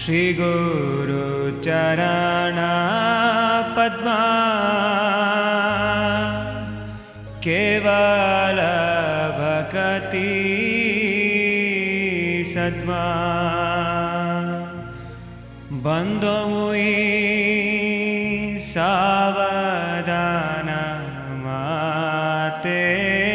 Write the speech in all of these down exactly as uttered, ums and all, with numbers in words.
ಶ್ರೀ ಗುರು ಚರಣ ಪದ್ಮ ಕೇವಲ ಭಕ್ತಿ ಸದ್ಮಾ ಬಂದೋ ಮುಯಿ ಸಾವಧಾನ ಮಾತೆ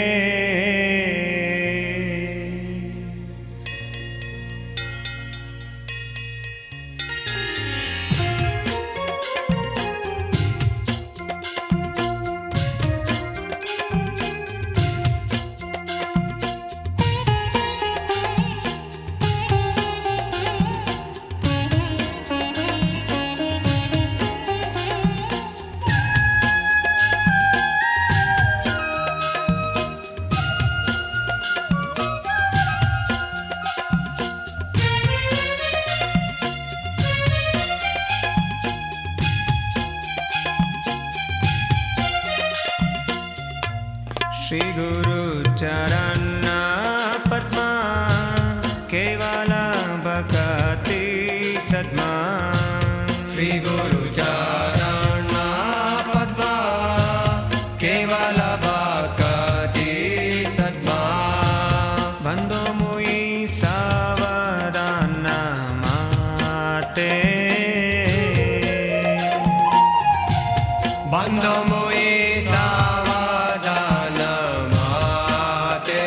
ಶ್ರೀ ಗುರು ಚರಣ ಪದ್ಮ ಕೇವಲ ಭಕ್ತಿ ಸದ್ಮಾ ಶ್ರೀ ಗುರು ಚರಣ ಪದ್ಮ ಕೇವಲ ಭಕ್ತಿ ಸದ್ಮಾ ಬಂದೋ ಮುಯಿ ಸಾವಧಾನ ಮಾತೆ ಬಂದೋ ಮುಯಿ ಸಾವಧಾನ ಮಾತೆ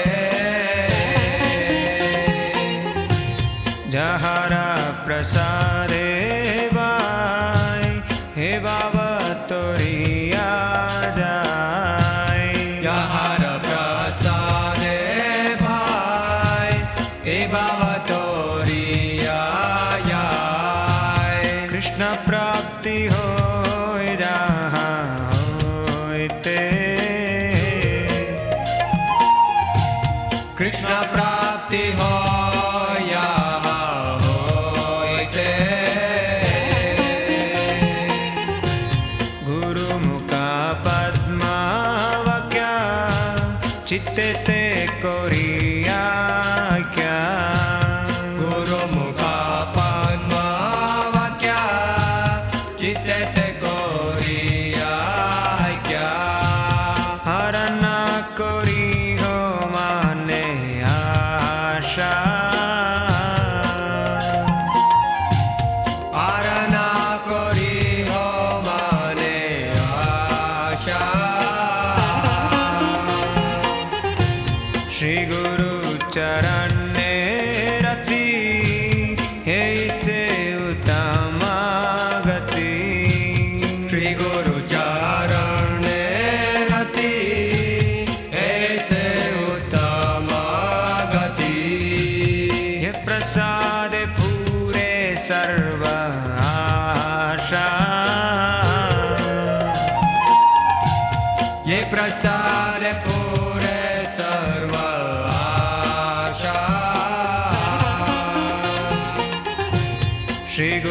ಜಹರ ಪ್ರಸಾದೆ ಬಾಯ್ ಹೇ ಬಾಬಾ ತೋರಿಯಾ ಜಾಯ್ ಜಹರ ಪ್ರಸಾದೆ ಭಾಯ್ ಹೇ ಬಾಬಾ ತೋರಿಯಾ ಜಾಯ್ कृष्ण प्राप्ति हो जहाँ होते कृष्ण प्राप्ति हो यहाँ होते गुरु मुखा पद्मा वाक्या चित्ते ते कोरिया क्या गुरु मुखा पद्मा वाक्या चित्ते कोरिया क्या हरण कोरी हो माने आशा आरना कोरी हो माने आशा श्री गुरु चरण रति हे से उत्तम गति श्री गुरु चरण रति ऐसे उत्तम गति ये प्रसाद पूरे सर्व आशा ये प्रसाद पूरे सर्व आशा श्री